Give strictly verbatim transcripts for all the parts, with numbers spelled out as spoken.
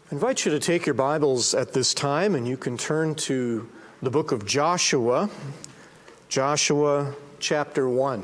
I invite you to take your Bibles at this time, and you can turn to the book of Joshua, Joshua chapter one.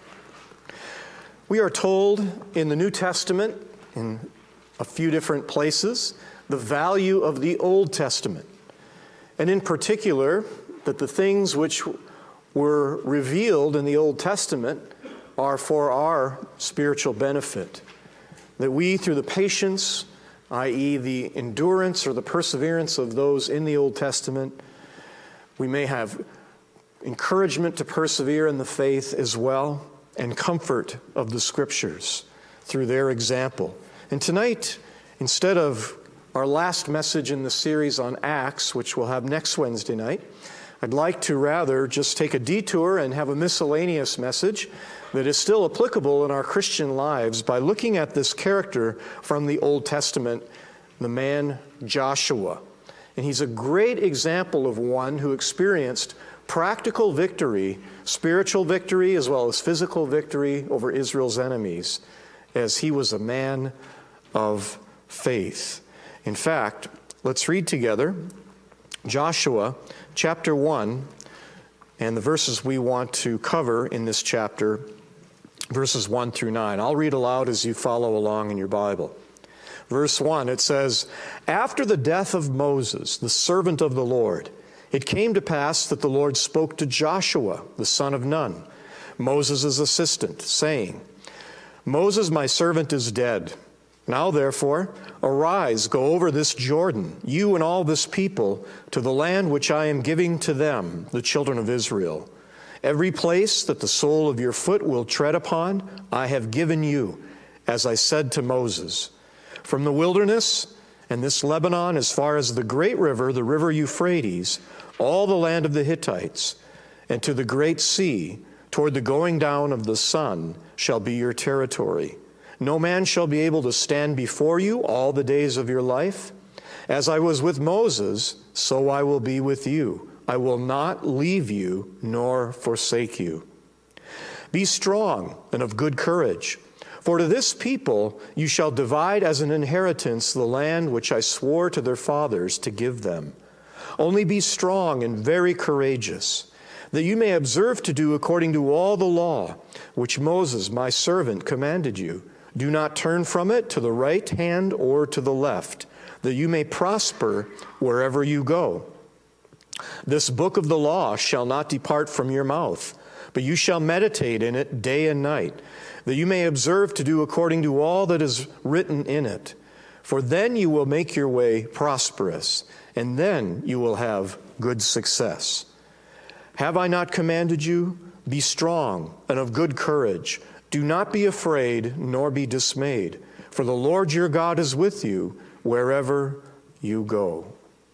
We are told in the New Testament, in a few different places, the value of the Old Testament, and in particular, that the things which were revealed in the Old Testament are for our spiritual benefit, that we, through the patience, that is the endurance or the perseverance of those in the Old Testament, we may have encouragement to persevere in the faith as well, and comfort of the Scriptures through their example. And tonight, instead of our last message in the series on Acts, which we'll have next Wednesday night, I'd like to rather just take a detour and have a miscellaneous message that is still applicable in our Christian lives by looking at this character from the Old Testament, the man Joshua. And he's a great example of one who experienced practical victory, spiritual victory as well as physical victory over Israel's enemies, as he was a man of faith. In fact, let's read together Joshua chapter one and the verses we want to cover in this chapter, verses one through nine. I'll read aloud as you follow along in your Bible. Verse one, it says, "After the death of Moses, the servant of the Lord, it came to pass that the Lord spoke to Joshua, the son of Nun, Moses' assistant, saying, Moses, my servant, is dead. Now, therefore, arise, go over this Jordan, you and all this people, to the land which I am giving to them, the children of Israel. Every place that the sole of your foot will tread upon, I have given you, as I said to Moses. From the wilderness and this Lebanon as far as the great river, the river Euphrates, all the land of the Hittites, and to the great sea, toward the going down of the sun, shall be your territory. No man shall be able to stand before you all the days of your life. As I was with Moses, so I will be with you. I will not leave you nor forsake you. Be strong and of good courage, for to this people you shall divide as an inheritance the land which I swore to their fathers to give them. Only be strong and very courageous, that you may observe to do according to all the law which Moses, my servant, commanded you. Do not turn from it to the right hand or to the left, that you may prosper wherever you go. This book of the law shall not depart from your mouth, but you shall meditate in it day and night, that you may observe to do according to all that is written in it. For then you will make your way prosperous, and then you will have good success. Have I not commanded you? Be strong and of good courage. Do not be afraid, nor be dismayed, for the Lord your God is with you wherever you go."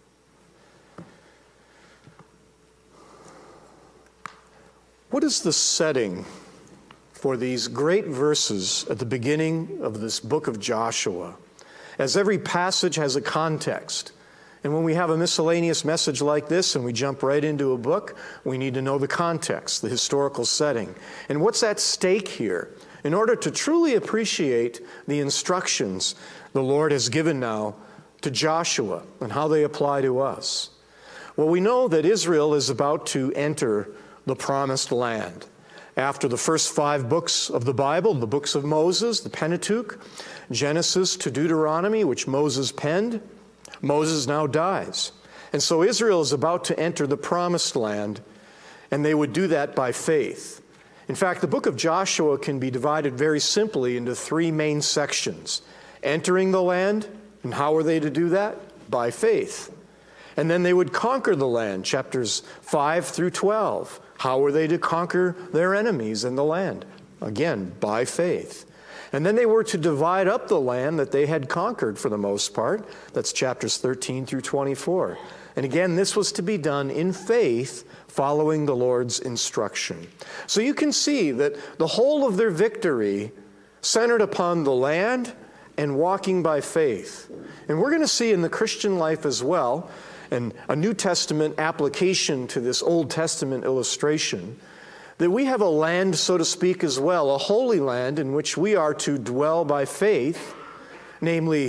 What is the setting for these great verses at the beginning of this book of Joshua? As every passage has a context, and when we have a miscellaneous message like this and we jump right into a book, we need to know the context, the historical setting. And what's at stake here in order to truly appreciate the instructions the Lord has given now to Joshua and how they apply to us? Well, we know that Israel is about to enter the promised land. After the first five books of the Bible, the books of Moses, the Pentateuch, Genesis to Deuteronomy, which Moses penned, Moses now dies. And so Israel is about to enter the promised land, and they would do that by faith. In fact, the book of Joshua can be divided very simply into three main sections. Entering the land, and how are they to do that? By faith. And then they would conquer the land, chapters five through twelve. How are they to conquer their enemies in the land? Again, by faith. And then they were to divide up the land that they had conquered for the most part. That's chapters thirteen through twenty-four. And again, this was to be done in faith, following the Lord's instruction. So you can see that the whole of their victory centered upon the land and walking by faith. And we're going to see in the Christian life as well, and a New Testament application to this Old Testament illustration, that we have a land, so to speak, as well, a holy land in which we are to dwell by faith, namely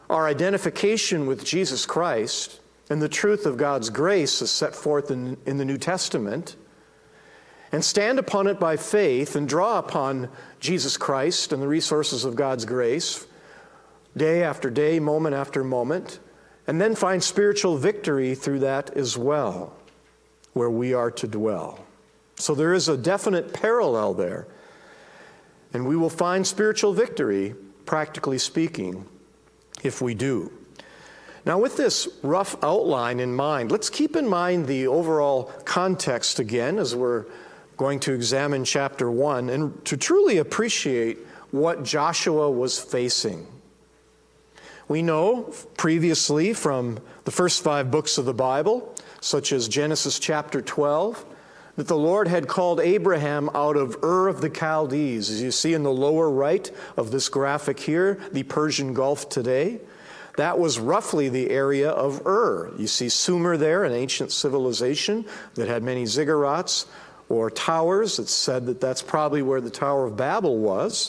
our identification with Jesus Christ and the truth of God's grace is set forth in, in the New Testament, and stand upon it by faith and draw upon Jesus Christ and the resources of God's grace day after day, moment after moment, and then find spiritual victory through that as well, where we are to dwell. So there is a definite parallel there, and we will find spiritual victory, practically speaking, if we do. Now, with this rough outline in mind, let's keep in mind the overall context again as we're going to examine chapter one and to truly appreciate what Joshua was facing. We know previously from the first five books of the Bible, such as Genesis chapter twelve, that the Lord had called Abraham out of Ur of the Chaldees. As you see in the lower right of this graphic here, the Persian Gulf today, that was roughly the area of Ur. You see Sumer there, an ancient civilization that had many ziggurats or towers. It's said that that's probably where the Tower of Babel was.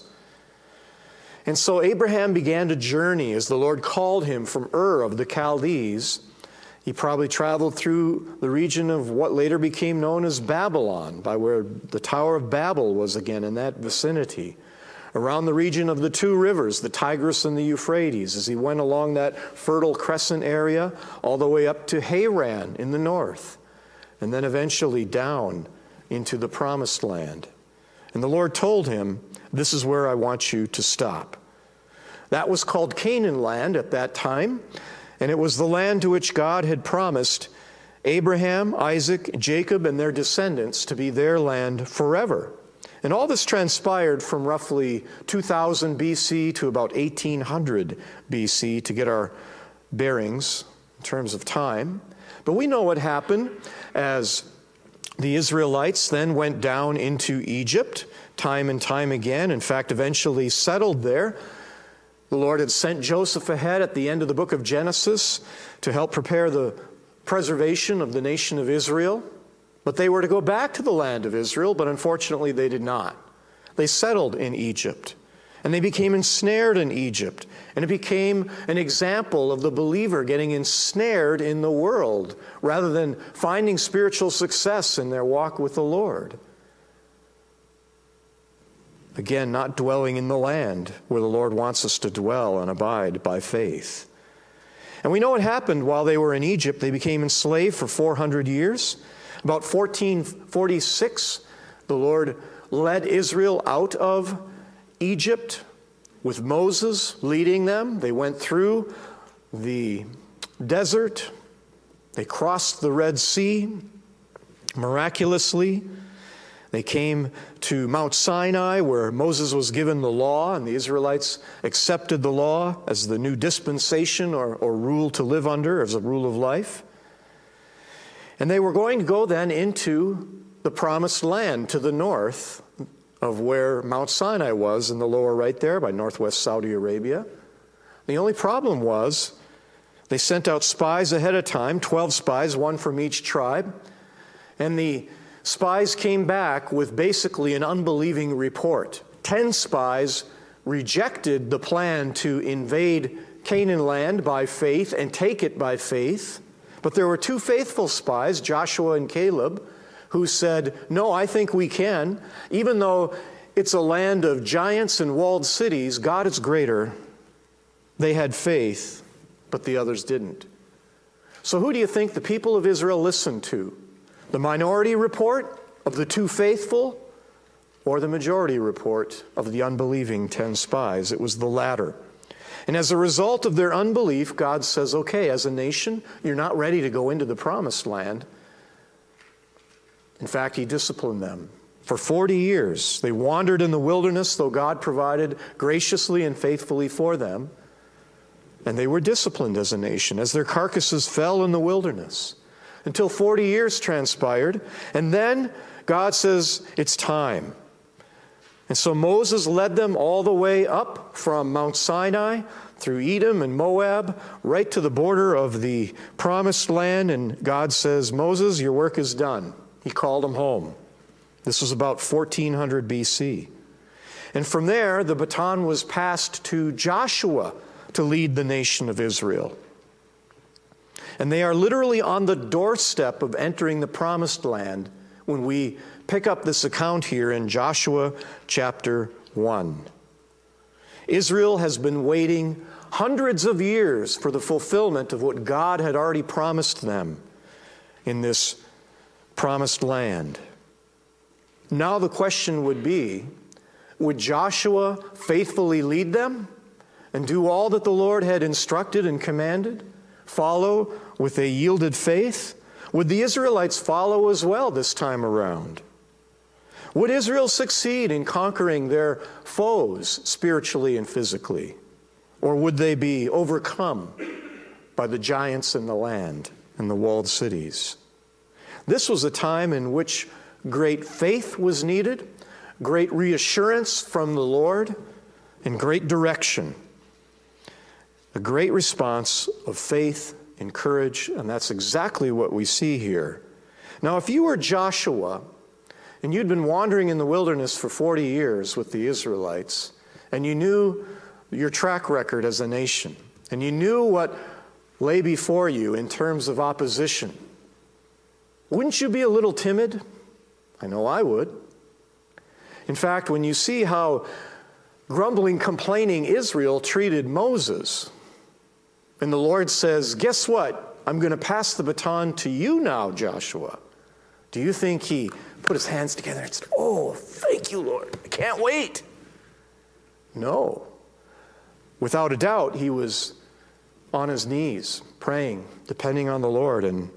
And so Abraham began to journey as the Lord called him from Ur of the Chaldees. He probably traveled through the region of what later became known as Babylon, by where the Tower of Babel was again in that vicinity. Around the region of the two rivers, the Tigris and the Euphrates, as he went along that Fertile Crescent area, all the way up to Haran in the north, and then eventually down into the Promised Land. And the Lord told him, "This is where I want you to stop." That was called Canaan land at that time, and it was the land to which God had promised Abraham, Isaac, Jacob, and their descendants to be their land forever. And all this transpired from roughly two thousand B C to about eighteen hundred B C to get our bearings in terms of time. But we know what happened as the Israelites then went down into Egypt time and time again. In fact, eventually settled there. The Lord had sent Joseph ahead at the end of the book of Genesis to help prepare the preservation of the nation of Israel. But they were to go back to the land of Israel, but unfortunately they did not. They settled in Egypt, and they became ensnared in Egypt. And it became an example of the believer getting ensnared in the world rather than finding spiritual success in their walk with the Lord. Again, not dwelling in the land where the Lord wants us to dwell and abide by faith. And we know what happened while they were in Egypt. They became enslaved for four hundred years. About fourteen forty-six, the Lord led Israel out of Egypt with Moses leading them. They went through the desert. They crossed the Red Sea miraculously. They came to Mount Sinai, where Moses was given the law, and the Israelites accepted the law as the new dispensation or, or rule to live under, as a rule of life. And they were going to go then into the Promised Land to the north of where Mount Sinai was, in the lower right there by northwest Saudi Arabia. The only problem was they sent out spies ahead of time, twelve spies, one from each tribe, and the spies came back with basically an unbelieving report. Ten spies rejected the plan to invade Canaan land by faith and take it by faith. But there were two faithful spies, Joshua and Caleb, who said, "No, I think we can. Even though it's a land of giants and walled cities, God is greater." They had faith, but the others didn't. So who do you think the people of Israel listened to? The minority report of the two faithful, or the majority report of the unbelieving ten spies? It was the latter. And as a result of their unbelief, God says, okay, as a nation, you're not ready to go into the Promised Land. In fact, he disciplined them. For forty years, they wandered in the wilderness, though God provided graciously and faithfully for them. And they were disciplined as a nation, as their carcasses fell in the wilderness, until forty years transpired. And then God says, it's time. And so Moses led them all the way up from Mount Sinai through Edom and Moab, right to the border of the Promised Land. And God says, Moses, your work is done. He called them home. This was about fourteen hundred B C. And from there, the baton was passed to Joshua, to lead the nation of Israel. And they are literally on the doorstep of entering the promised land when we pick up this account here in Joshua chapter one. Israel has been waiting hundreds of years for the fulfillment of what God had already promised them in this promised land. Now the question would be, would Joshua faithfully lead them and do all that the Lord had instructed and commanded? Follow with a yielded faith? Would the Israelites follow as well this time around? Would Israel succeed in conquering their foes spiritually and physically? Or would they be overcome by the giants in the land and the walled cities? This was a time in which great faith was needed, great reassurance from the Lord, and great direction. A great response of faith and courage, and that's exactly what we see here. Now, if you were Joshua, and you'd been wandering in the wilderness for forty years with the Israelites, and you knew your track record as a nation, and you knew what lay before you in terms of opposition, wouldn't you be a little timid? I know I would. In fact, when you see how grumbling, complaining Israel treated Moses, and the Lord says, guess what? I'm going to pass the baton to you now, Joshua. Do you think he put his hands together and said, oh, thank you, Lord. I can't wait. No. Without a doubt, he was on his knees, praying, depending on the Lord, and,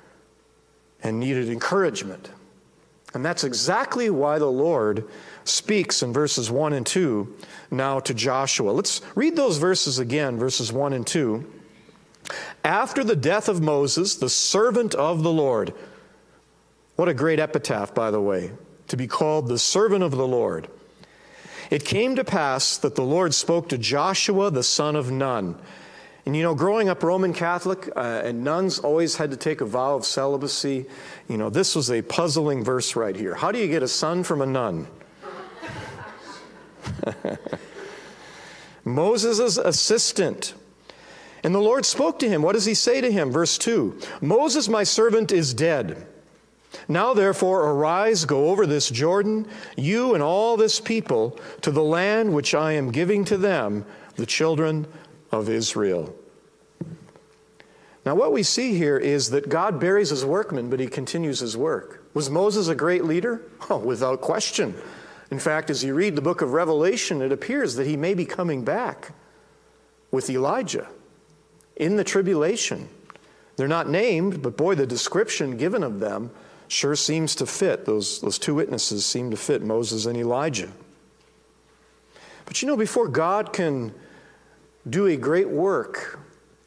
and needed encouragement. And that's exactly why the Lord speaks in verses one and two now to Joshua. Let's read those verses again, verses one and two. After the death of Moses, the servant of the Lord. What a great epitaph, by the way, to be called the servant of the Lord. It came to pass that the Lord spoke to Joshua, the son of Nun. And you know, growing up Roman Catholic, uh, and nuns always had to take a vow of celibacy. You know, this was a puzzling verse right here. How do you get a son from a nun? Moses' assistant. And the Lord spoke to him. What does he say to him? Verse two, Moses, my servant, is dead. Now, therefore, arise, go over this Jordan, you and all this people, to the land which I am giving to them, the children of Israel. Now, what we see here is that God buries his workmen, but he continues his work. Was Moses a great leader? Oh, without question. In fact, as you read the book of Revelation, it appears that he may be coming back with Elijah in the tribulation. They're not named, but boy, the description given of them sure seems to fit. Those, those two witnesses seem to fit, Moses and Elijah. But you know, before God can do a great work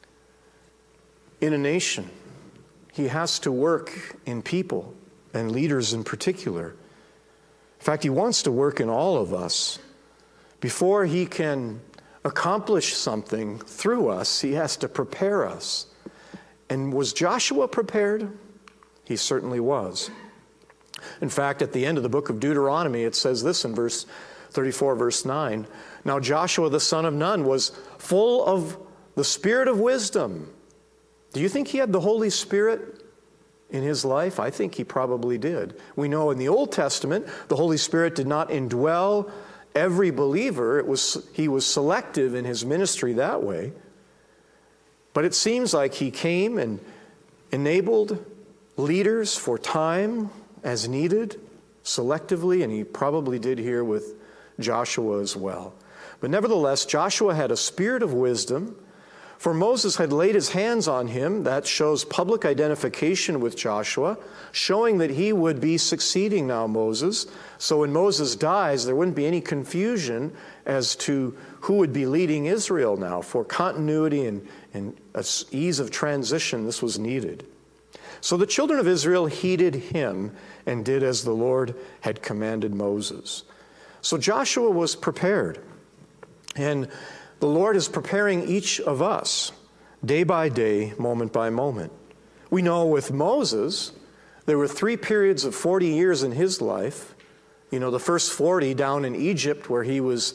in a nation, he has to work in people and leaders in particular. In fact, he wants to work in all of us. Before he can accomplish something through us, he has to prepare us. And was Joshua prepared? He certainly was. In fact, at the end of the book of Deuteronomy, it says this in verse thirty-four, verse nine. Now Joshua the son of Nun was full of the spirit of wisdom. Do you think he had the Holy Spirit in his life? I think he probably did. We know in the Old Testament, the Holy Spirit did not indwell every believer. It was, he was selective in his ministry that way. But it seems like he came and enabled leaders for time as needed, selectively, and he probably did here with Joshua as well. But nevertheless, Joshua had a spirit of wisdom, for Moses had laid his hands on him. That shows public identification with Joshua, showing that he would be succeeding now Moses. So when Moses dies, there wouldn't be any confusion as to who would be leading Israel now. For continuity and, and ease of transition, this was needed. So the children of Israel heeded him and did as the Lord had commanded Moses. So Joshua was prepared. And the Lord is preparing each of us day by day, moment by moment. We know with Moses, there were three periods of forty years in his life. You know, the first forty down in Egypt where he was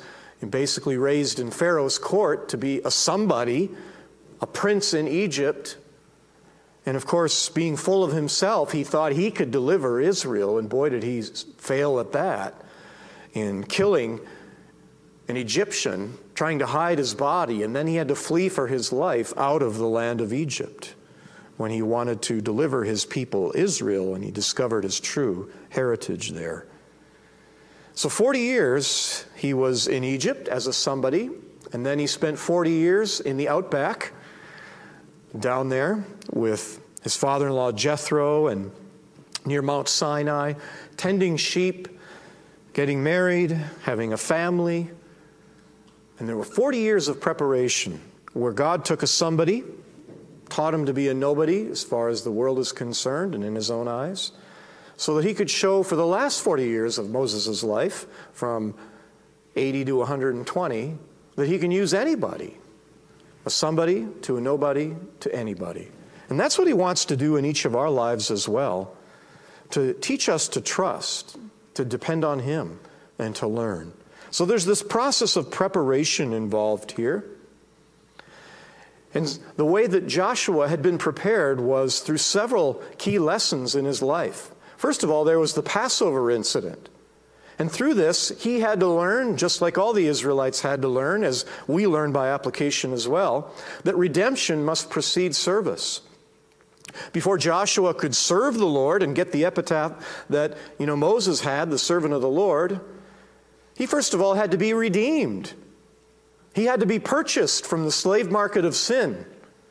basically raised in Pharaoh's court to be a somebody, a prince in Egypt. And of course, being full of himself, he thought he could deliver Israel, and boy, did he fail at that in killing an Egyptian, trying to hide his body, and then he had to flee for his life out of the land of Egypt when he wanted to deliver his people Israel, and he discovered his true heritage there. So forty years he was in Egypt as a somebody, and then he spent forty years in the outback down there with his father-in-law Jethro and near Mount Sinai, tending sheep, getting married, having a family. And there were forty years of preparation where God took a somebody, taught him to be a nobody as far as the world is concerned and in his own eyes, so that he could show for the last forty years of Moses' life, from eighty to one hundred twenty, that he can use anybody, a somebody to a nobody to anybody. And that's what he wants to do in each of our lives as well, to teach us to trust, to depend on him, and to learn. So there's this process of preparation involved here. And the way that Joshua had been prepared was through several key lessons in his life. First of all, there was the Passover incident. And through this, he had to learn, just like all the Israelites had to learn, as we learn by application as well, that redemption must precede service. Before Joshua could serve the Lord and get the epitaph that, you know, Moses had, the servant of the Lord, he first of all had to be redeemed. He had to be purchased from the slave market of sin.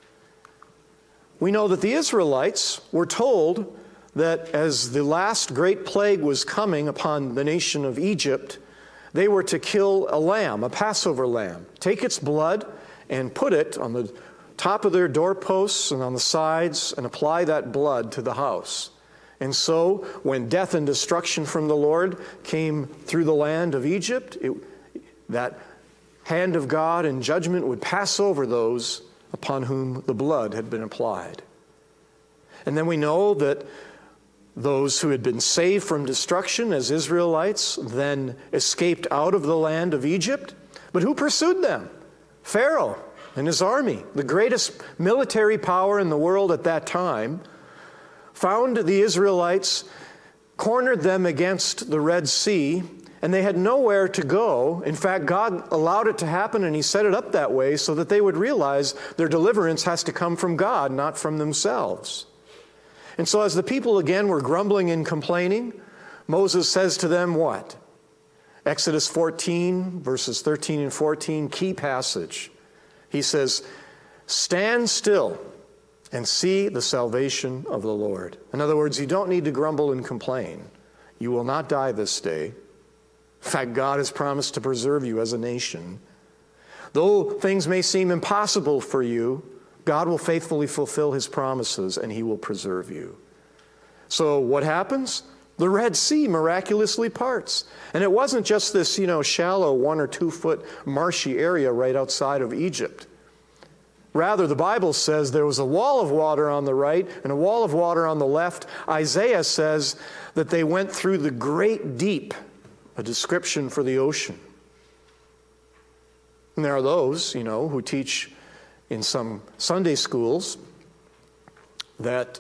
We know that the Israelites were told that as the last great plague was coming upon the nation of Egypt, they were to kill a lamb, a Passover lamb, take its blood and put it on the top of their doorposts and on the sides and apply that blood to the house. And so when death and destruction from the Lord came through the land of Egypt, it, that hand of God and judgment would pass over those upon whom the blood had been applied. And then we know that those who had been saved from destruction as Israelites then escaped out of the land of Egypt. But who pursued them? Pharaoh and his army, the greatest military power in the world at that time, found the Israelites, cornered them against the Red Sea, and they had nowhere to go. In fact, God allowed it to happen, and he set it up that way so that they would realize their deliverance has to come from God, not from themselves. And so as the people again were grumbling and complaining, Moses says to them what? Exodus fourteen, verses thirteen and fourteen, key passage. He says, "Stand still and see the salvation of the Lord." In other words, you don't need to grumble and complain. You will not die this day. In fact, God has promised to preserve you as a nation. Though things may seem impossible for you, God will faithfully fulfill his promises and he will preserve you. So what happens? The Red Sea miraculously parts. And it wasn't just this, you know, shallow one or two foot marshy area right outside of Egypt. Rather, the Bible says there was a wall of water on the right and a wall of water on the left. Isaiah says that they went through the great deep, a description for the ocean. And there are those, you know, who teach in some Sunday schools that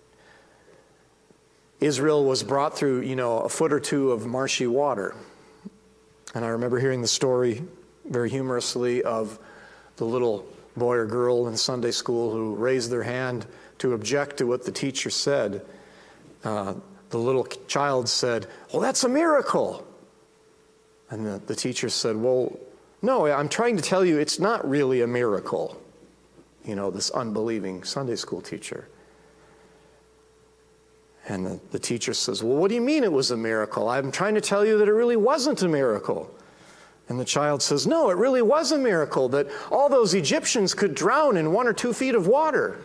Israel was brought through, you know, a foot or two of marshy water. And I remember hearing the story very humorously of the little boy or girl in Sunday school who raised their hand to object to what the teacher said. Uh, the little child said, "Well, that's a miracle." And the, the teacher said, "Well, no, I'm trying to tell you it's not really a miracle." You know, this unbelieving Sunday school teacher. And the, the teacher says, "Well, what do you mean it was a miracle? I'm trying to tell you that it really wasn't a miracle." And the child says, "No, it really was a miracle that all those Egyptians could drown in one or two feet of water."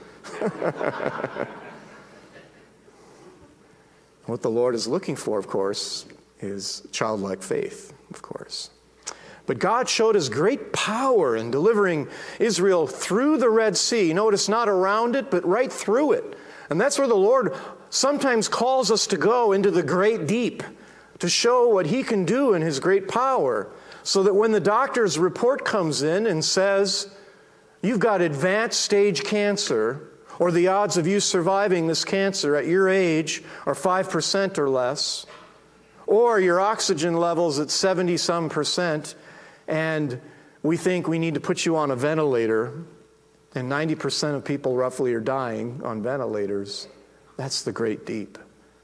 What the Lord is looking for, of course, is childlike faith, of course. But God showed his great power in delivering Israel through the Red Sea. Notice not around it, but right through it. And that's where the Lord sometimes calls us to go, into the great deep, to show what he can do in his great power. so that when the doctor's report comes in and says, you've got advanced stage cancer, or the odds of you surviving this cancer at your age are five percent or less, or your oxygen level's at seventy some percent, and we think we need to put you on a ventilator, and ninety percent of people roughly are dying on ventilators. That's the great deep.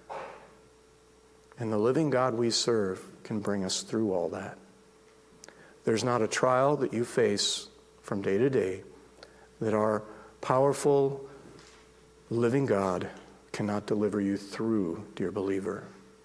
And the living God we serve can bring us through all that. There's not a trial that you face from day to day that our powerful, living God cannot deliver you through, dear believer.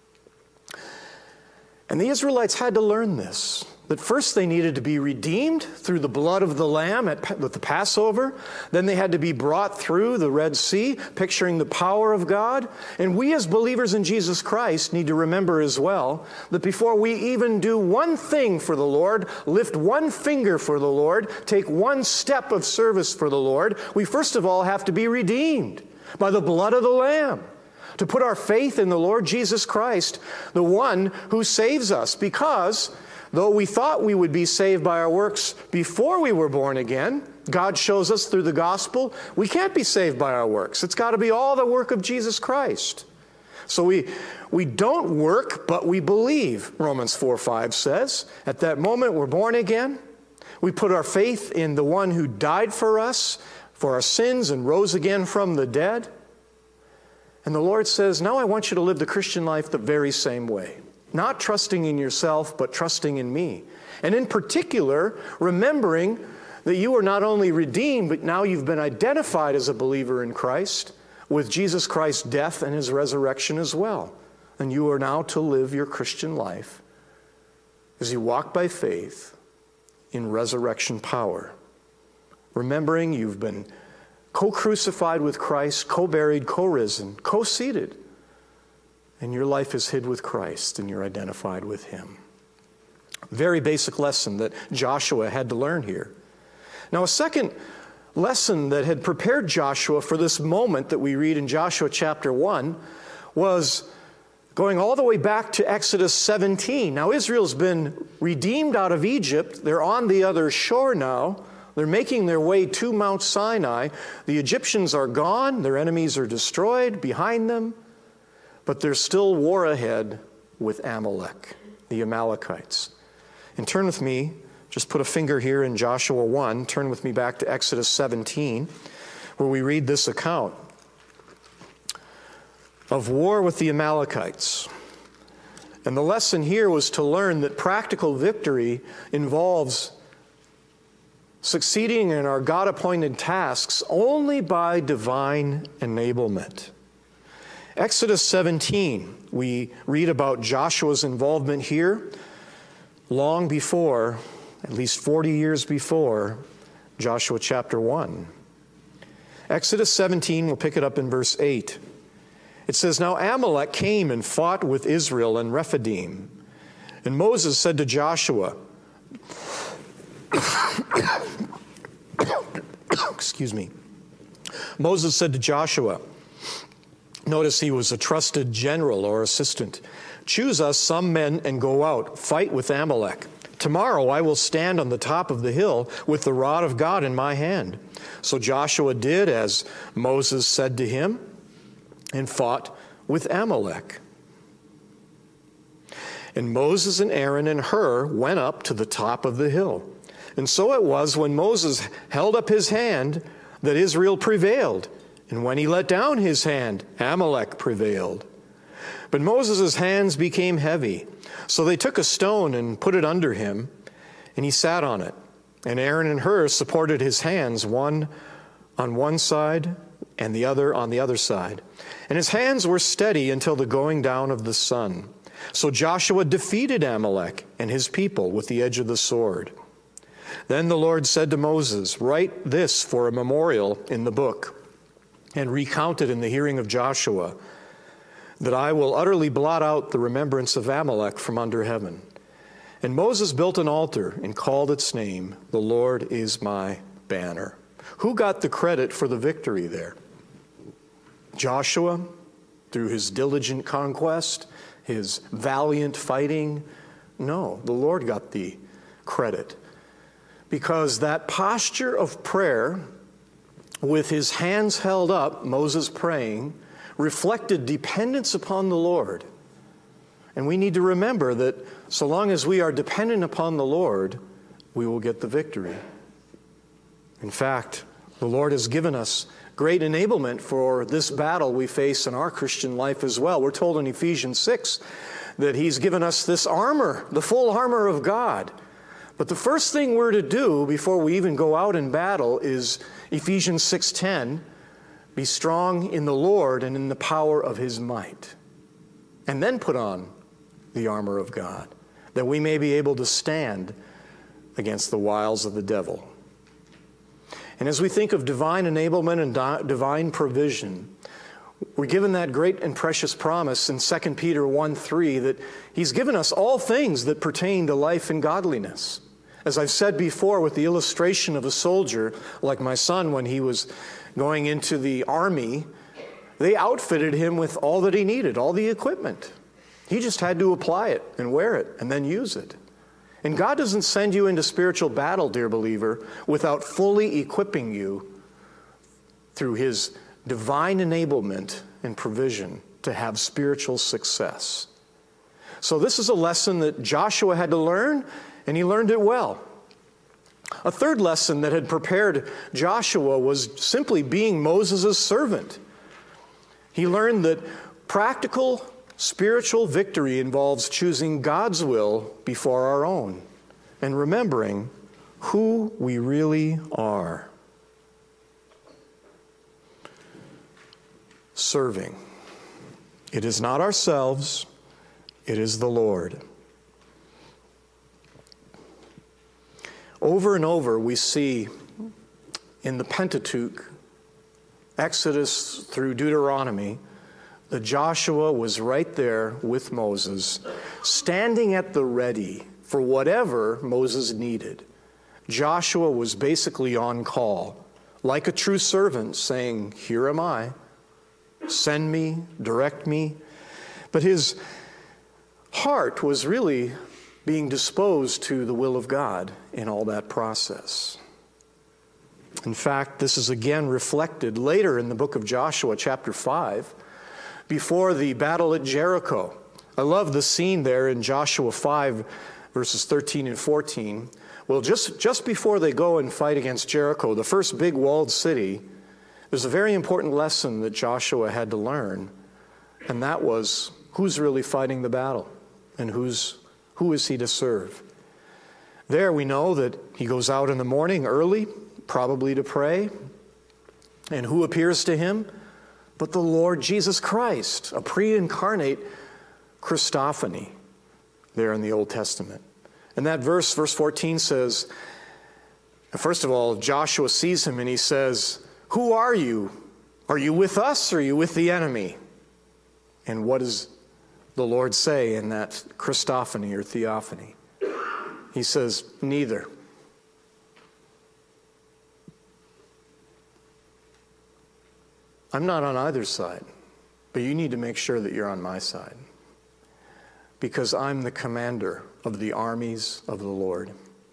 And the Israelites had to learn this, that first they needed to be redeemed through the blood of the Lamb at the Passover. Then they had to be brought through the Red Sea, picturing the power of God. And we as believers in Jesus Christ need to remember as well that before we even do one thing for the Lord, lift one finger for the Lord, take one step of service for the Lord, we first of all have to be redeemed by the blood of the Lamb. To put our faith in the Lord Jesus Christ, the one who saves us. Because though we thought we would be saved by our works before we were born again, God shows us through the gospel, we can't be saved by our works. It's got to be all the work of Jesus Christ. So we, we don't work, but we believe, Romans four five says. At that moment, we're born again. We put our faith in the one who died for us, for our sins, and rose again from the dead. And the Lord says, now I want you to live the Christian life the very same way. Not trusting in yourself, but trusting in me. And in particular, remembering that you are not only redeemed, but now you've been identified as a believer in Christ with Jesus Christ's death and his resurrection as well. And you are now to live your Christian life as you walk by faith in resurrection power. Remembering you've been co-crucified with Christ, co-buried, co-risen, co-seated. And your life is hid with Christ and you're identified with him. Very basic lesson that Joshua had to learn here. Now, a second lesson that had prepared Joshua for this moment that we read in Joshua chapter one was going all the way back to Exodus seventeen. Now, Israel's been redeemed out of Egypt. They're on the other shore now. They're making their way to Mount Sinai. The Egyptians are gone. Their enemies are destroyed behind them. But there's still war ahead with Amalek, the Amalekites. And turn with me, just put a finger here in Joshua one. Turn with me back to Exodus seventeen, where we read this account of war with the Amalekites. And the lesson here was to learn that practical victory involves succeeding in our God-appointed tasks only by divine enablement. Exodus seventeen, we read about Joshua's involvement here long before, at least forty years before, Joshua chapter one. Exodus seventeen, we'll pick it up in verse eight. It says, now Amalek came and fought with Israel and Rephidim. And Moses said to Joshua, excuse me. Moses said to Joshua, notice he was a trusted general or assistant, choose us some men and go out, fight with Amalek. Tomorrow I will stand on the top of the hill with the rod of God in my hand. So Joshua did as Moses said to him and fought with Amalek. And Moses and Aaron and Hur went up to the top of the hill. And so it was when Moses held up his hand that Israel prevailed. And when he let down his hand, Amalek prevailed. But Moses' hands became heavy. So they took a stone and put it under him, and he sat on it. And Aaron and Hur supported his hands, one on one side and the other on the other side. And his hands were steady until the going down of the sun. So Joshua defeated Amalek and his people with the edge of the sword. Then the Lord said to Moses, write this for a memorial in the book, and recount it in the hearing of Joshua, that I will utterly blot out the remembrance of Amalek from under heaven. And Moses built an altar and called its name, the Lord is my banner. Who got the credit for the victory there? Joshua, through his diligent conquest, his valiant fighting? No, the Lord got the credit. Because that posture of prayer, with his hands held up, Moses praying, reflected dependence upon the Lord. And we need to remember that so long as we are dependent upon the Lord, we will get the victory. In fact, the Lord has given us great enablement for this battle we face in our Christian life as well. We're told in Ephesians six that he's given us this armor, the full armor of God. But the first thing we're to do before we even go out in battle is Ephesians six ten, be strong in the Lord and in the power of his might. And then put on the armor of God, that we may be able to stand against the wiles of the devil. And as we think of divine enablement and di- divine provision, we're given that great and precious promise in Second Peter one three that he's given us all things that pertain to life and godliness. As I've said before with the illustration of a soldier, like my son when he was going into the army, they outfitted him with all that he needed, all the equipment. He just had to apply it and wear it and then use it. And God doesn't send you into spiritual battle, dear believer, without fully equipping you through his divine enablement and provision to have spiritual success. So this is a lesson that Joshua had to learn, and he learned it well. A third lesson that had prepared Joshua was simply being Moses' servant. He learned that practical spiritual victory involves choosing God's will before our own and remembering who we really are. Serving. It is not ourselves, it is the Lord. Over and over we see in the Pentateuch, Exodus through Deuteronomy, that Joshua was right there with Moses, standing at the ready for whatever Moses needed. Joshua was basically on call, like a true servant, saying, "Here am I. Send me, direct me." But his heart was really being disposed to the will of God in all that process. In fact, this is again reflected later in the book of Joshua, chapter five, before the battle at Jericho. I love the scene there in Joshua five, verses thirteen and fourteen. Well, just, just before they go and fight against Jericho, the first big walled city, there's a very important lesson that Joshua had to learn, and that was who's really fighting the battle and who's, who is he to serve. There we know that he goes out in the morning early, probably to pray, and who appears to him? But the Lord Jesus Christ, a pre-incarnate Christophany there in the Old Testament. And that verse, verse fourteen says, first of all, Joshua sees him and he says, "Who are you? Are you with us or are you with the enemy?" And what does the Lord say in that Christophany or theophany? He says, "Neither." I'm not on either side, but you need to make sure that you're on my side, because I'm the commander of the armies of the Lord.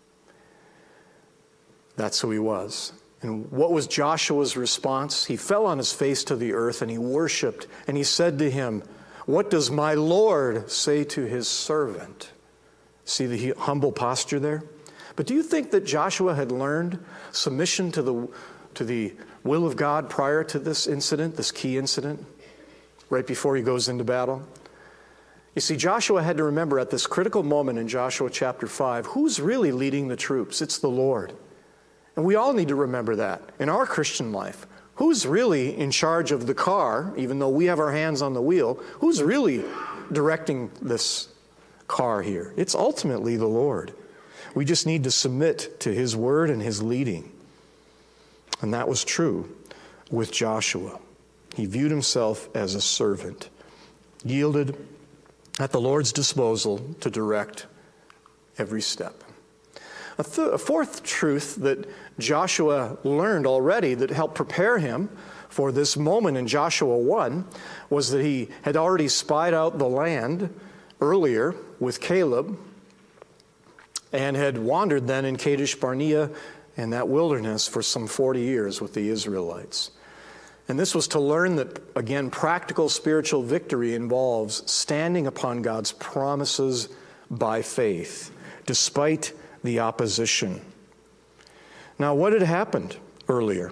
That's who he was. And what was Joshua's response? He fell on his face to the earth and he worshiped, and he said to him, "What does my Lord say to his servant?" See the humble posture there? But do you think that Joshua had learned submission to the, to the will of God prior to this incident, this key incident, right before he goes into battle? You see, Joshua had to remember at this critical moment in Joshua chapter five, who's really leading the troops? It's the Lord. And we all need to remember that in our Christian life. Who's really in charge of the car, even though we have our hands on the wheel? Who's really directing this car here? It's ultimately the Lord. We just need to submit to his word and his leading. And that was true with Joshua. He viewed himself as a servant, yielded at the Lord's disposal to direct every step. A, th- a fourth truth that Joshua learned already that helped prepare him for this moment in Joshua one was that he had already spied out the land earlier with Caleb. and had wandered then in Kadesh Barnea and that wilderness for some forty years with the Israelites. And this was to learn that, again, practical spiritual victory involves standing upon God's promises by faith, despite the opposition. Now, what had happened earlier?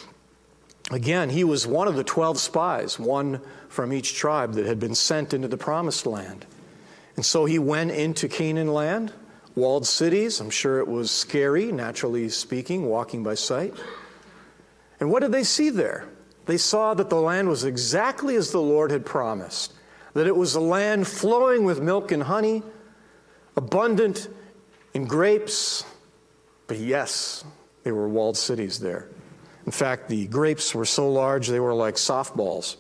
Again, he was one of the twelve spies, one from each tribe that had been sent into the promised land. And so he went into Canaan land, walled cities. I'm sure it was scary, naturally speaking, walking by sight. And what did they see there? They saw that the land was exactly as the Lord had promised, that it was a land flowing with milk and honey, abundant in grapes, but yes, they were walled cities there. In fact, the grapes were so large they were like softballs.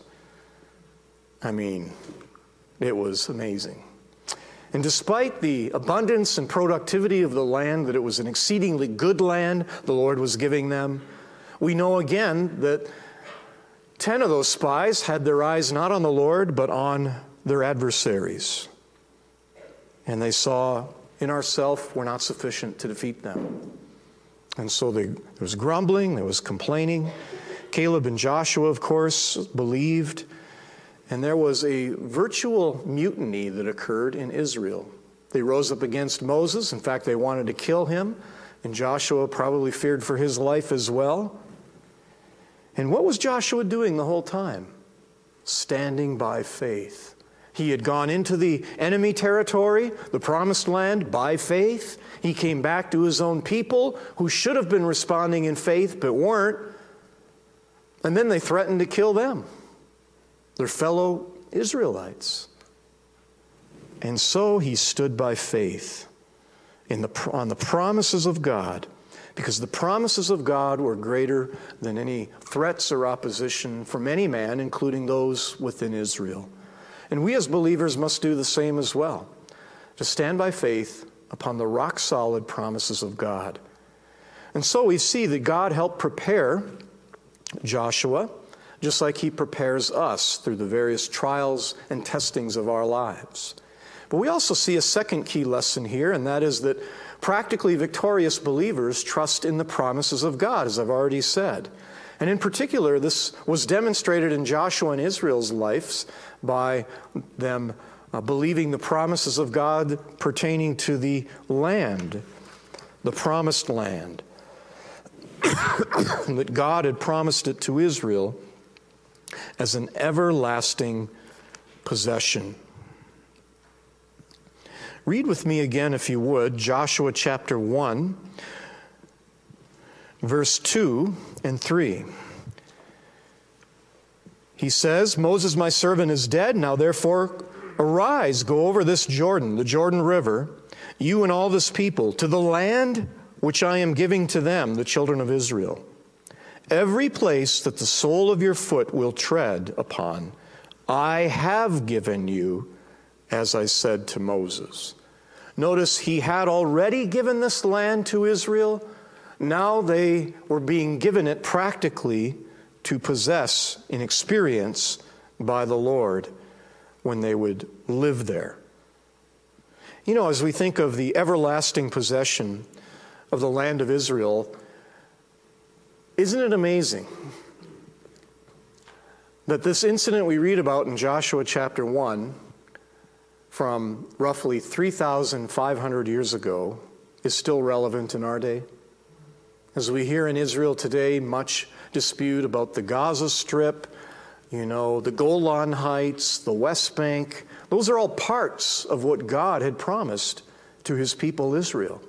I mean, it was amazing. And despite the abundance and productivity of the land, that it was an exceedingly good land the Lord was giving them, we know again that ten of those spies had their eyes not on the Lord, but on their adversaries. And they saw, in ourself, we're not sufficient to defeat them. And so they, there was grumbling, there was complaining. Caleb and Joshua, of course, believed. And there was a virtual mutiny that occurred in Israel. They rose up against Moses. In fact, they wanted to kill him. And Joshua probably feared for his life as well. And what was Joshua doing the whole time? Standing by faith. He had gone into the enemy territory, the promised land, by faith. He came back to his own people who should have been responding in faith but weren't. And then they threatened to kill them, their fellow Israelites. And so he stood by faith in the, on the promises of God, because the promises of God were greater than any threats or opposition from any man, including those within Israel. And we as believers must do the same as well, to stand by faith upon the rock-solid promises of God. And so we see that God helped prepare Joshua, just like he prepares us through the various trials and testings of our lives. But we also see a second key lesson here, and that is that practically victorious believers trust in the promises of God, as I've already said. And in particular, this was demonstrated in Joshua and Israel's lives by them uh, believing the promises of God pertaining to the land, the promised land, and that God had promised it to Israel as an everlasting possession. Read with me again, if you would, Joshua chapter one, verse two and three. He says, Moses, my servant, is dead. Now therefore arise, go over this Jordan, the Jordan River, you and all this people, to the land which I am giving to them, the children of Israel. Every place that the sole of your foot will tread upon, I have given you, as I said to Moses. Notice he had already given this land to Israel. Now they were being given it practically to possess in experience by the Lord when they would live there. You know, as we think of the everlasting possession of the land of Israel, isn't it amazing that this incident we read about in Joshua chapter one from roughly three thousand five hundred years ago is still relevant in our day? As we hear in Israel today, much dispute about the Gaza Strip, you know, the Golan Heights, the West Bank. Those are all parts of what God had promised to his people Israel.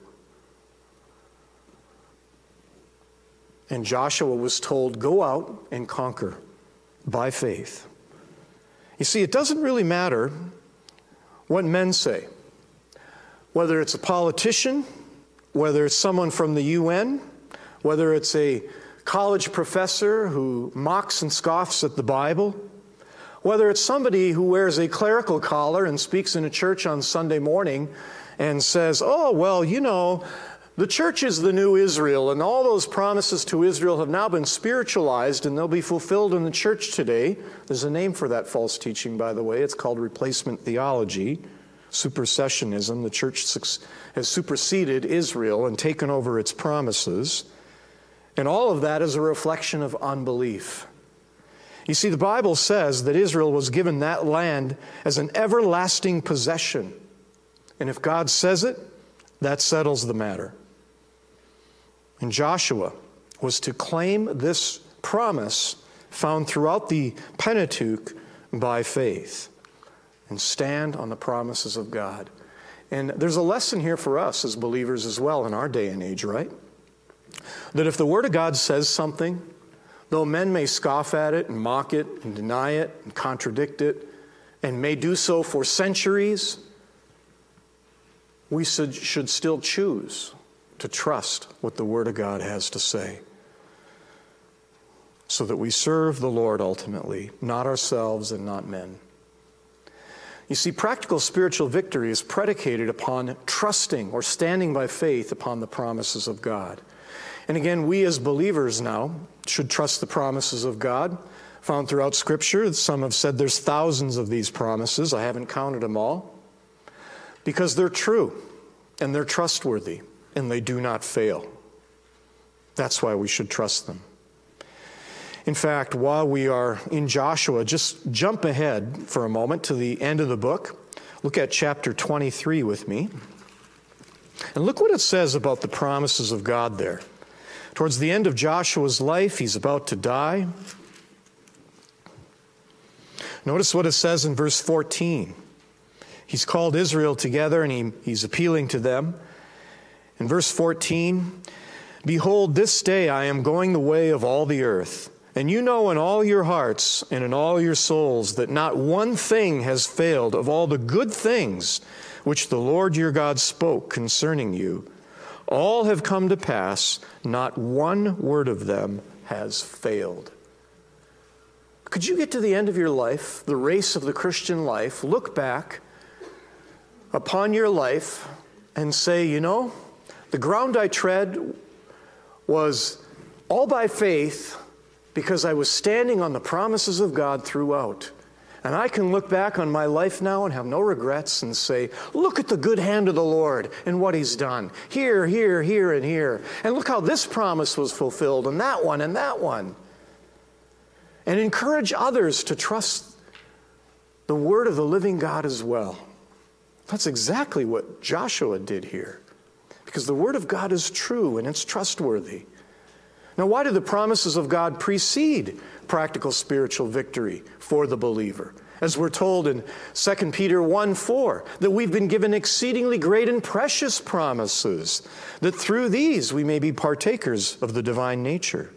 And Joshua was told, go out and conquer by faith. You see, it doesn't really matter what men say, whether it's a politician, whether it's someone from the U N, whether it's a college professor who mocks and scoffs at the Bible, whether it's somebody who wears a clerical collar and speaks in a church on Sunday morning and says, oh, well, you know, the church is the new Israel, and all those promises to Israel have now been spiritualized, and they'll be fulfilled in the church today. There's a name for that false teaching, by the way. It's called replacement theology. supersessionism. The church has superseded Israel and taken over its promises. And all of that is a reflection of unbelief. You see, the Bible says that Israel was given that land as an everlasting possession. And if God says it, that settles the matter. And Joshua was to claim this promise found throughout the Pentateuch by faith and stand on the promises of God. And there's a lesson here for us as believers as well in our day and age, right? That if the Word of God says something, though men may scoff at it and mock it and deny it and contradict it and may do so for centuries, we should, should still choose to trust what the Word of God has to say so that we serve the Lord ultimately, not ourselves and not men. You see, practical spiritual victory is predicated upon trusting or standing by faith upon the promises of God. And again, we as believers now should trust the promises of God found throughout Scripture. Some have said there's thousands of these promises. I haven't counted them all. Because they're true and they're trustworthy and they do not fail. That's why we should trust them. In fact, while we are in Joshua, just jump ahead for a moment to the end of the book. Look at chapter twenty-three with me. And look what it says about the promises of God there. Towards the end of Joshua's life, he's about to die. Notice what it says in verse fourteen. He's called Israel together and he, he's appealing to them. In verse fourteen, "Behold, this day I am going the way of all the earth. And you know in all your hearts and in all your souls that not one thing has failed of all the good things which the Lord your God spoke concerning you. All have come to pass, not one word of them has failed." Could you get to the end of your life, the race of the Christian life, look back upon your life and say, you know, the ground I tread was all by faith because I was standing on the promises of God throughout. And I can look back on my life now and have no regrets and say, look at the good hand of the Lord and what He's done. Here, here, here, and here. And look how this promise was fulfilled and that one and that one. And encourage others to trust the word of the living God as well. That's exactly what Joshua did here. Because the word of God is true and it's trustworthy. Now, why do the promises of God precede practical spiritual victory for the believer? As we're told in Second Peter one four, that we've been given exceedingly great and precious promises, that through these we may be partakers of the divine nature.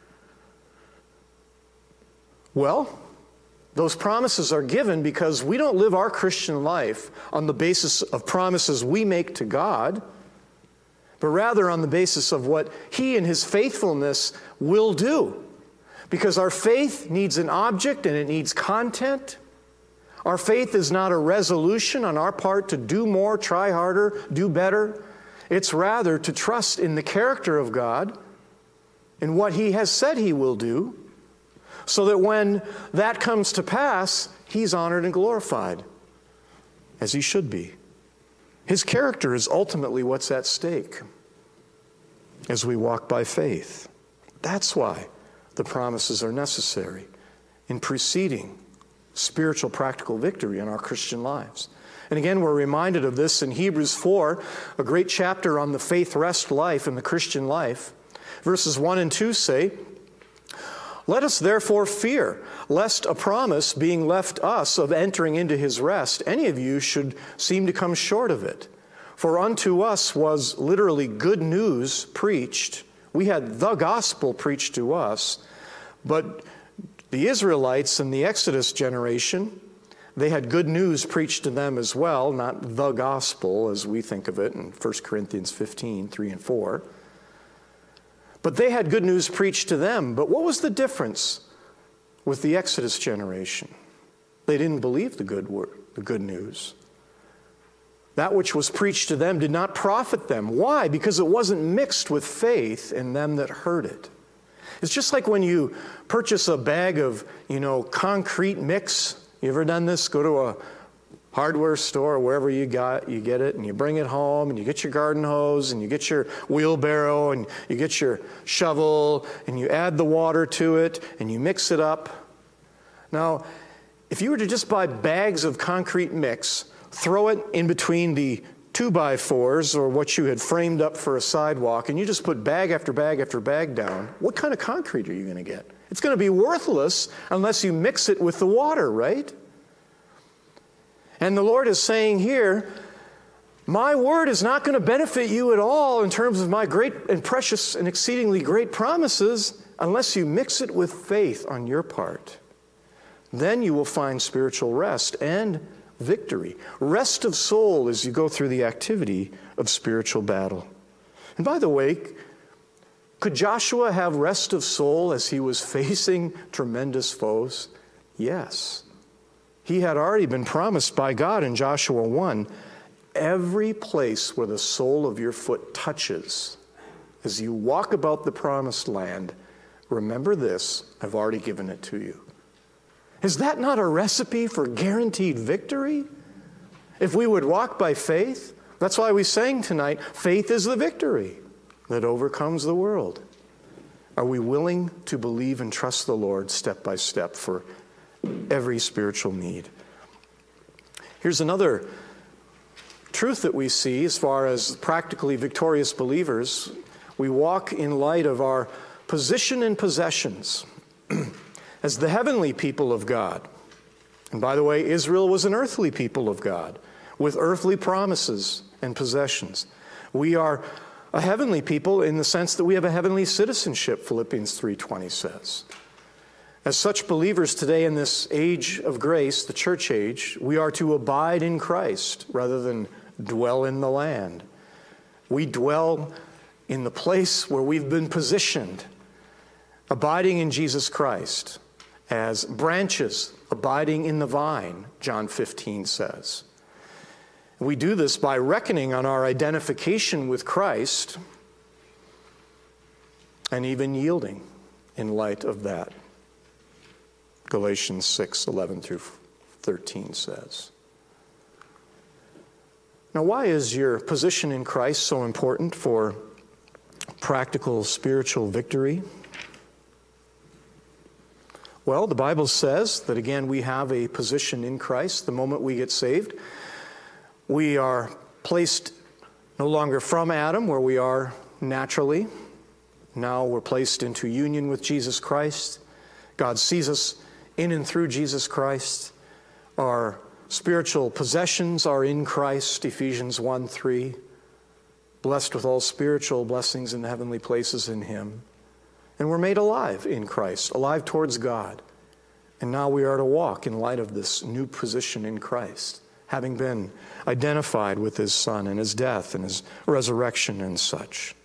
Well, those promises are given because we don't live our Christian life on the basis of promises we make to God, but rather on the basis of what He in His faithfulness will do. Because our faith needs an object and it needs content. Our faith is not a resolution on our part to do more, try harder, do better. It's rather to trust in the character of God, in what He has said He will do, so that when that comes to pass, He's honored and glorified, as He should be. His character is ultimately what's at stake as we walk by faith. That's why the promises are necessary in preceding spiritual practical victory in our Christian lives. And again, we're reminded of this in Hebrews four, a great chapter on the faith rest life and the Christian life. Verses one and two say, "Let us therefore fear, lest a promise being left us of entering into His rest, any of you should seem to come short of it. For unto us was literally good news preached." We had the gospel preached to us, but the Israelites in the Exodus generation, they had good news preached to them as well, not the gospel as we think of it in First Corinthians fifteen, three and four. But they had good news preached to them. But what was the difference with the Exodus generation? They didn't believe the good word, the good news. That which was preached to them did not profit them. Why? Because it wasn't mixed with faith in them that heard it. It's just like when you purchase a bag of, you know, concrete mix. You ever done this? Go to a hardware store, wherever you got, you get it, and you bring it home, and you get your garden hose, and you get your wheelbarrow, and you get your shovel, and you add the water to it, and you mix it up. Now, if you were to just buy bags of concrete mix, throw it in between the two by fours or what you had framed up for a sidewalk, and you just put bag after bag after bag down, what kind of concrete are you going to get? It's going to be worthless unless you mix it with the water, right? And the Lord is saying here, my word is not going to benefit you at all in terms of my great and precious and exceedingly great promises unless you mix it with faith on your part. Then you will find spiritual rest and victory. Rest of soul as you go through the activity of spiritual battle. And by the way, could Joshua have rest of soul as he was facing tremendous foes? Yes. He had already been promised by God in Joshua one, every place where the sole of your foot touches, as you walk about the promised land, remember this, I've already given it to you. Is that not a recipe for guaranteed victory? If we would walk by faith, that's why we sang tonight, faith is the victory that overcomes the world. Are we willing to believe and trust the Lord step by step for every spiritual need? Here's another truth that we see as far as practically victorious believers. We walk in light of our position and possessions as the heavenly people of God. And by the way, Israel was an earthly people of God with earthly promises and possessions. We are a heavenly people in the sense that we have a heavenly citizenship, Philippians three twenty says. As such believers today in this age of grace, the church age, we are to abide in Christ rather than dwell in the land. We dwell in the place where we've been positioned, abiding in Jesus Christ, as branches abiding in the vine, John fifteen says. We do this by reckoning on our identification with Christ and even yielding in light of that. Galatians six eleven through thirteen says. Now, why is your position in Christ so important for practical spiritual victory? Well, the Bible says that, again, we have a position in Christ the moment we get saved. We are placed no longer from Adam, where we are naturally. Now we're placed into union with Jesus Christ. God sees us in and through Jesus Christ. Our spiritual possessions are in Christ, Ephesians one three. Blessed with all spiritual blessings in the heavenly places in Him. And we're made alive in Christ, alive towards God. And now we are to walk in light of this new position in Christ, having been identified with His Son and His death and His resurrection and such.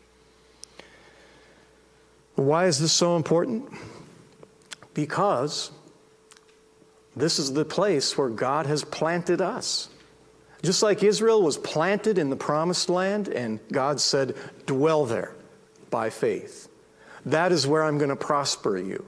Why is this so important? Because this is the place where God has planted us. Just like Israel was planted in the promised land and God said, dwell there by faith. That is where I'm going to prosper you.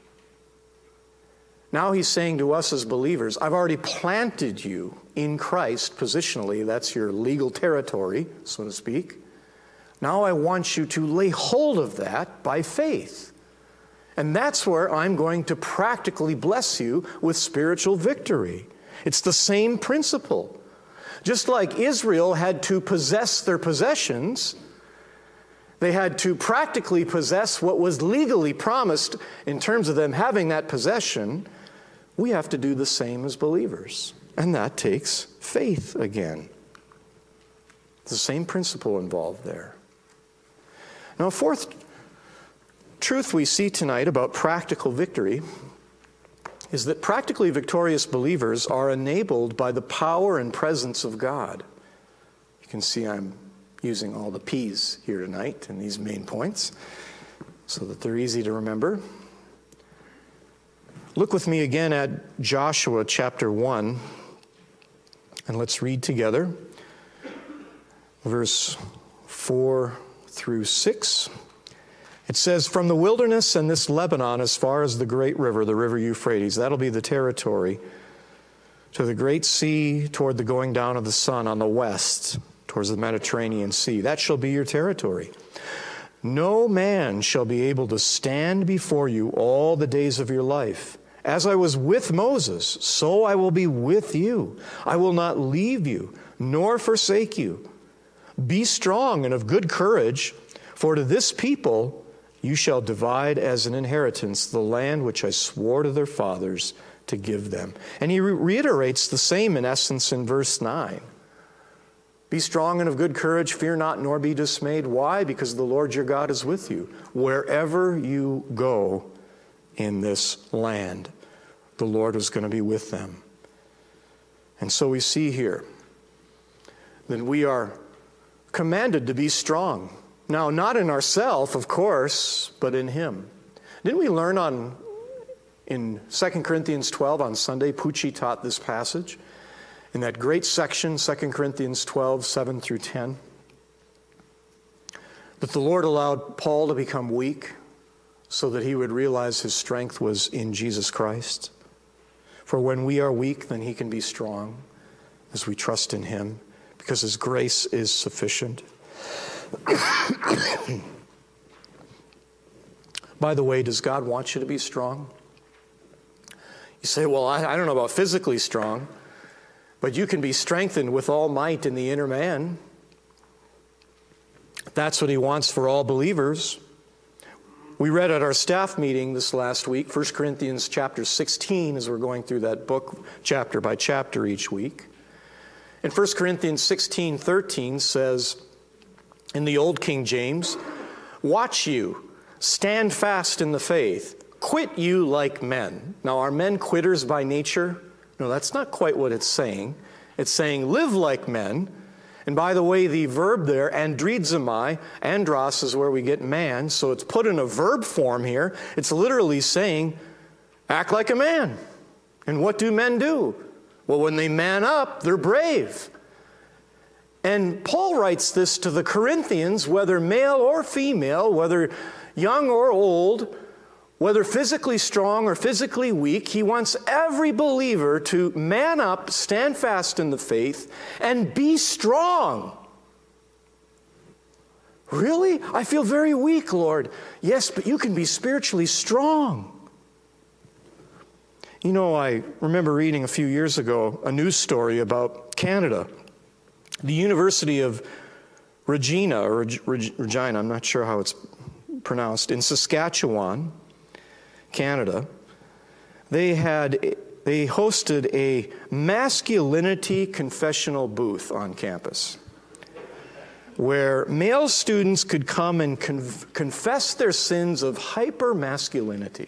Now He's saying to us as believers, I've already planted you in Christ positionally. That's your legal territory, so to speak. Now I want you to lay hold of that by faith. And that's where I'm going to practically bless you with spiritual victory. It's the same principle. Just like Israel had to possess their possessions, they had to practically possess what was legally promised in terms of them having that possession. We have to do the same as believers. And that takes faith again. It's the same principle involved there. Now, a fourth truth we see tonight about practical victory is that practically victorious believers are enabled by the power and presence of God. You can see I'm using all the P's here tonight in these main points so that they're easy to remember. Look with me again at Joshua chapter one, and let's read together verse four through six. It says, from the wilderness and this Lebanon as far as the great river, the river Euphrates, that'll be the territory to the great sea toward the going down of the sun on the west, towards the Mediterranean Sea. That shall be your territory. No man shall be able to stand before you all the days of your life. As I was with Moses, so I will be with you. I will not leave you, nor forsake you. Be strong and of good courage, for to this people you shall divide as an inheritance the land which I swore to their fathers to give them. And he re- reiterates the same in essence in verse nine. Be strong and of good courage, fear not, nor be dismayed. Why? Because the Lord your God is with you. Wherever you go in this land, the Lord was going to be with them. And so we see here that we are commanded to be strong. Now, not in ourselves, of course, but in Him. Didn't we learn on in Second Corinthians twelve on Sunday? Pucci taught this passage in that great section, Second Corinthians twelve, seven through ten, that the Lord allowed Paul to become weak so that he would realize his strength was in Jesus Christ. For when we are weak, then He can be strong as we trust in Him, because His grace is sufficient. By the way, does God want you to be strong? You say, well, I, I don't know about physically strong, but you can be strengthened with all might in the inner man. That's what He wants for all believers. We read at our staff meeting this last week, First Corinthians chapter sixteen, as we're going through that book chapter by chapter each week. And First Corinthians sixteen, thirteen says, in the Old King James, watch you, stand fast in the faith, quit you like men. Now, are men quitters by nature? No, that's not quite what it's saying. It's saying live like men. And by the way, the verb there, andrizomai, andros is where we get man, so it's put in a verb form here. It's literally saying, act like a man. And what do men do? Well, when they man up, they're brave. And Paul writes this to the Corinthians, whether male or female, whether young or old, whether physically strong or physically weak. He wants every believer to man up, stand fast in the faith, and be strong. Really? I feel very weak, Lord. Yes, but you can be spiritually strong. You know, I remember reading a few years ago a news story about Canada. The University of Regina, or Reg- Regina, I'm not sure how it's pronounced, in Saskatchewan, Canada, they had they hosted a masculinity confessional booth on campus where male students could come and conf- confess their sins of hypermasculinity.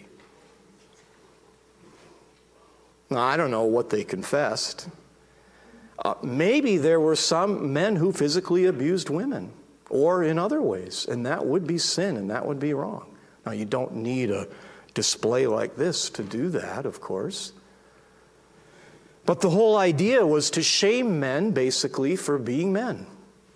Now, I don't know what they confessed. Uh, maybe there were some men who physically abused women or in other ways, and that would be sin and that would be wrong. Now, you don't need a display like this to do that, of course. But the whole idea was to shame men, basically, for being men.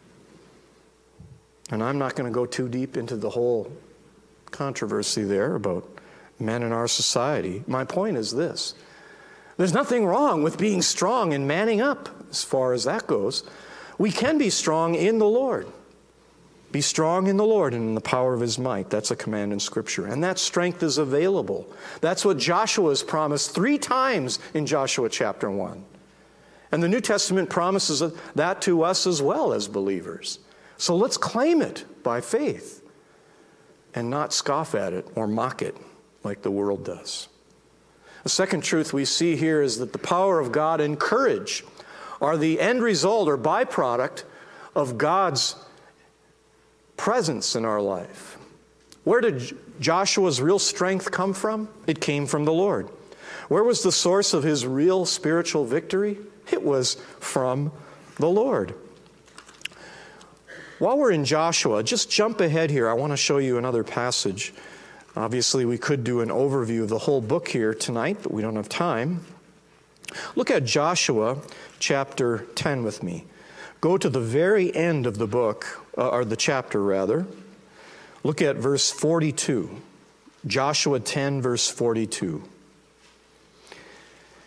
And I'm not going to go too deep into the whole controversy there about men in our society. My point is this. There's nothing wrong with being strong and manning up as far as that goes. We can be strong in the Lord. Be strong in the Lord and in the power of His might. That's a command in Scripture. And that strength is available. That's what Joshua has promised three times in Joshua chapter one. And the New Testament promises that to us as well as believers. So let's claim it by faith and not scoff at it or mock it like the world does. The second truth we see here is that the power of God and courage are the end result or byproduct of God's presence in our life. Where did Joshua's real strength come from? It came from the Lord. Where was the source of his real spiritual victory? It was from the Lord. While we're in Joshua, just jump ahead here. I want to show you another passage. Obviously, we could do an overview of the whole book here tonight, but we don't have time. Look at Joshua chapter ten with me. Go to the very end of the book, uh, or the chapter rather. Look at verse forty-two. Joshua ten, verse forty-two.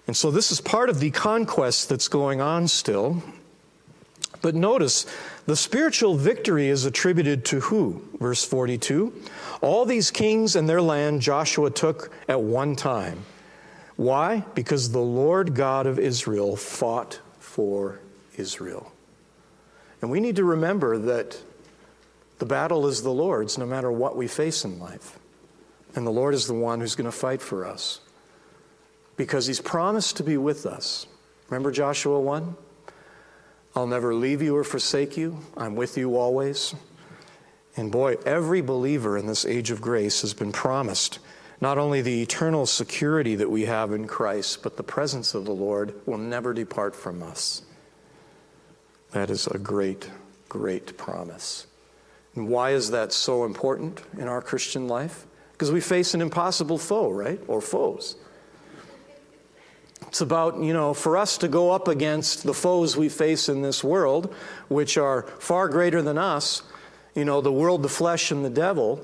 And so this is part of the conquest that's going on still. But notice, the spiritual victory is attributed to who? Verse forty-two. All these kings and their land Joshua took at one time. Why? Because the Lord God of Israel fought for Israel. And we need to remember that the battle is the Lord's no matter what we face in life. And the Lord is the one who's going to fight for us, because he's promised to be with us. Remember Joshua one? I'll never leave you or forsake you. I'm with you always. And boy, every believer in this age of grace has been promised not only the eternal security that we have in Christ, but the presence of the Lord will never depart from us. That is a great, great promise. And why is that so important in our Christian life? Because we face an impossible foe, right? Or foes. It's about, you know, for us to go up against the foes we face in this world, which are far greater than us, you know, the world, the flesh, and the devil.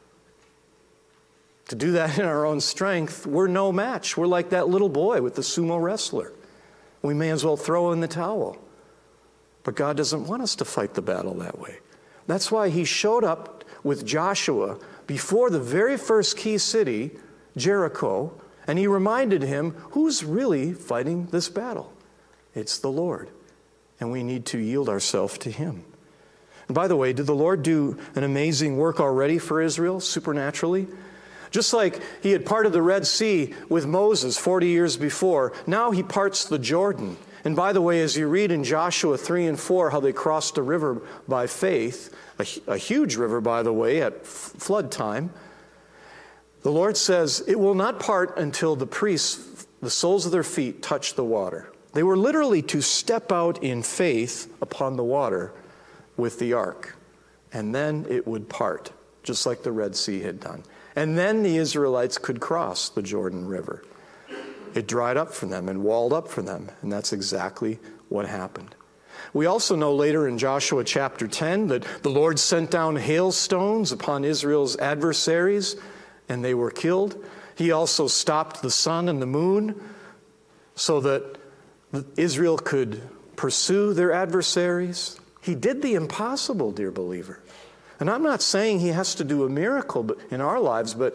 To do that in our own strength, we're no match. We're like that little boy with the sumo wrestler. We may as well throw in the towel. But God doesn't want us to fight the battle that way. That's why he showed up with Joshua before the very first key city, Jericho, and he reminded him, who's really fighting this battle? It's the Lord. And we need to yield ourselves to him. And by the way, did the Lord do an amazing work already for Israel, supernaturally? Just like he had parted the Red Sea with Moses forty years before, now he parts the Jordan. And by the way, as you read in Joshua three and four how they crossed a river by faith, a, a huge river, by the way, at f- flood time, the Lord says, it will not part until the priests, the soles of their feet, touch the water. They were literally to step out in faith upon the water with the ark. And then it would part, just like the Red Sea had done. And then the Israelites could cross the Jordan River. It dried up for them and walled up for them. And that's exactly what happened. We also know later in Joshua chapter ten that the Lord sent down hailstones upon Israel's adversaries, and they were killed. He also stopped the sun and the moon so that Israel could pursue their adversaries. He did the impossible, dear believer. And I'm not saying he has to do a miracle in our lives, but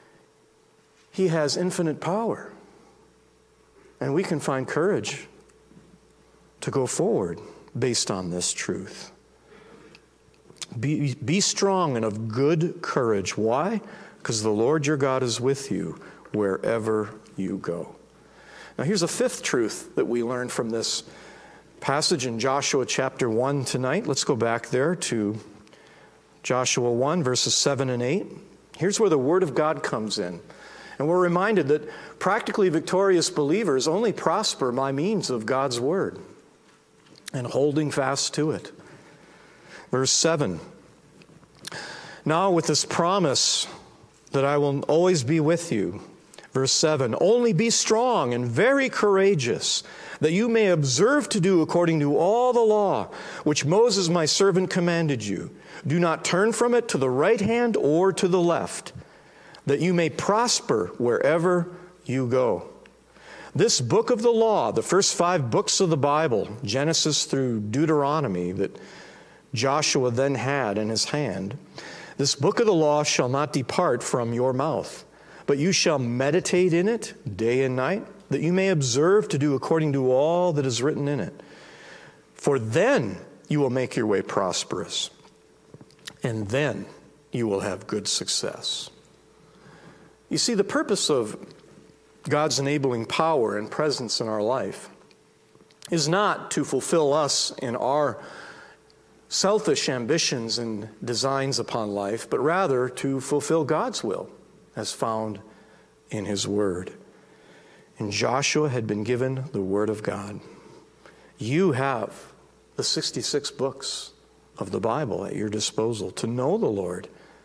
he has infinite power. And we can find courage to go forward based on this truth. Be, be strong and of good courage. Why? Because the Lord your God is with you wherever you go. Now here's a fifth truth that we learn from this passage in Joshua chapter one tonight. Let's go back there to Joshua one, verses seven and eight. Here's where the Word of God comes in. And we're reminded that practically victorious believers only prosper by means of God's Word and holding fast to it. Verse seven. Now with this promise that I will always be with you. Verse seven. Only be strong and very courageous, that you may observe to do according to all the law which Moses my servant commanded you. Do not turn from it to the right hand or to the left, that you may prosper wherever you go. This book of the law, the first five books of the Bible, Genesis through Deuteronomy, that Joshua then had in his hand, this book of the law shall not depart from your mouth, but you shall meditate in it day and night, that you may observe to do according to all that is written in it. For then you will make your way prosperous, and then you will have good success. You see, the purpose of God's enabling power and presence in our life is not to fulfill us in our selfish ambitions and designs upon life, but rather to fulfill God's will as found in His Word. And Joshua had been given the Word of God. You have the sixty-six books of the Bible at your disposal to know the Lord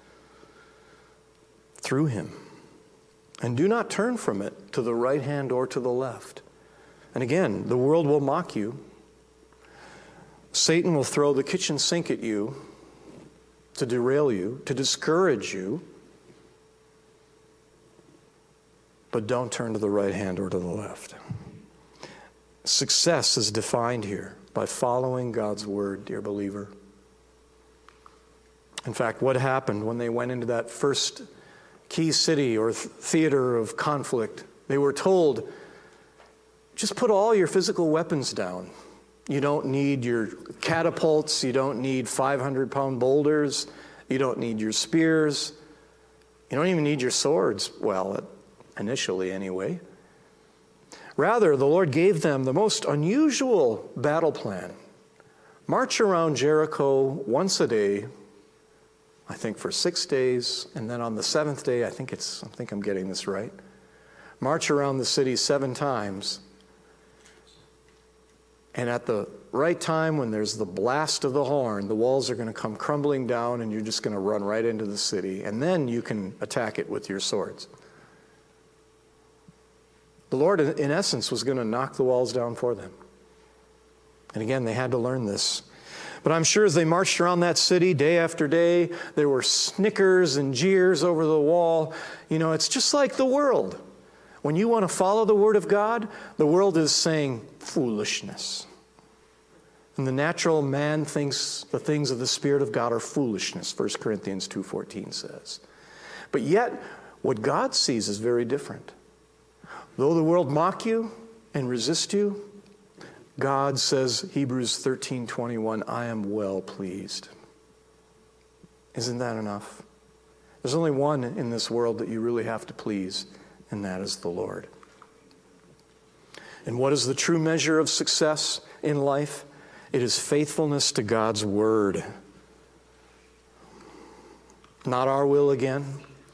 through Him. And do not turn from it to the right hand or to the left. And again, the world will mock you. Satan will throw the kitchen sink at you to derail you, to discourage you. But don't turn to the right hand or to the left. Success is defined here by following God's word, dear believer. In fact, what happened when they went into that first key city or th- theater of conflict? They were told, just put all your physical weapons down. You don't need your catapults. You don't need five hundred pound boulders. You don't need your spears. You don't even need your swords. Well, initially anyway. Rather, the Lord gave them the most unusual battle plan. March around Jericho once a day, I think for six days, and then on the seventh day, I think it's, I think I'm getting this right, march around the city seven times, and at the right time when there's the blast of the horn, the walls are going to come crumbling down and you're just going to run right into the city, and then you can attack it with your swords. The Lord, in essence, was going to knock the walls down for them. And again, they had to learn this. But I'm sure as they marched around that city day after day, there were snickers and jeers over the wall. You know, it's just like the world. When you want to follow the Word of God, the world is saying foolishness. And the natural man thinks the things of the Spirit of God are foolishness, First Corinthians two fourteen says. But yet, what God sees is very different. Though the world mock you and resist you, God says, Hebrews thirteen twenty-one, I am well pleased. Isn't that enough? There's only one in this world that you really have to please, and that is the Lord. And what is the true measure of success in life? It is faithfulness to God's word. Not our will again,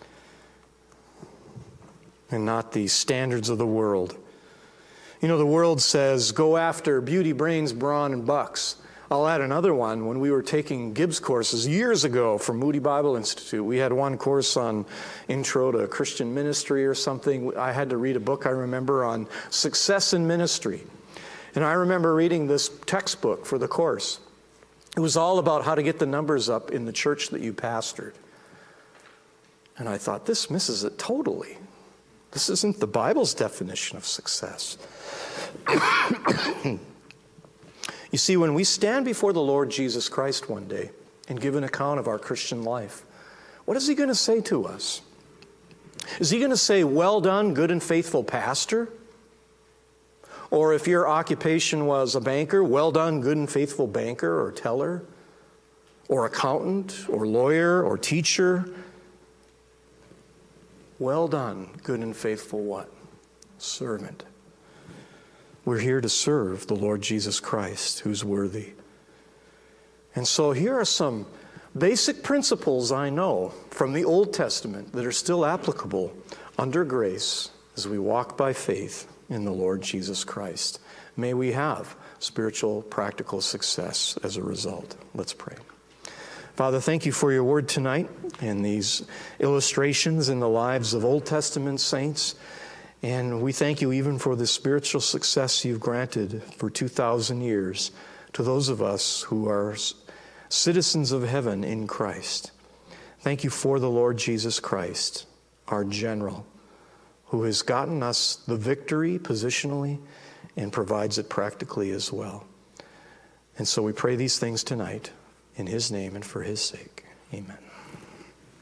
and not the standards of the world. You know, the world says, go after beauty, brains, brawn, and bucks. I'll add another one. When we were taking Gibbs courses years ago from Moody Bible Institute, we had one course on Intro to Christian Ministry or something. I had to read a book, I remember, on success in ministry. And I remember reading this textbook for the course. It was all about how to get the numbers up in the church that you pastored. And I thought, this misses it totally. This isn't the Bible's definition of success. You see, when we stand before the Lord Jesus Christ one day and give an account of our Christian life, what is he going to say to us? Is he going to say, well done, good and faithful pastor? Or if your occupation was a banker, well done, good and faithful banker or teller? Or accountant, or lawyer, or teacher? Well done, good and faithful what? Servant. We're here to serve the Lord Jesus Christ, who's worthy. And so here are some basic principles I know from the Old Testament that are still applicable under grace as we walk by faith in the Lord Jesus Christ. May we have spiritual, practical success as a result. Let's pray. Father, thank you for your word tonight and these illustrations in the lives of Old Testament saints. And we thank you even for the spiritual success you've granted for two thousand years to those of us who are citizens of heaven in Christ. Thank you for the Lord Jesus Christ, our general, who has gotten us the victory positionally and provides it practically as well. And so we pray these things tonight in his name and for his sake. Amen.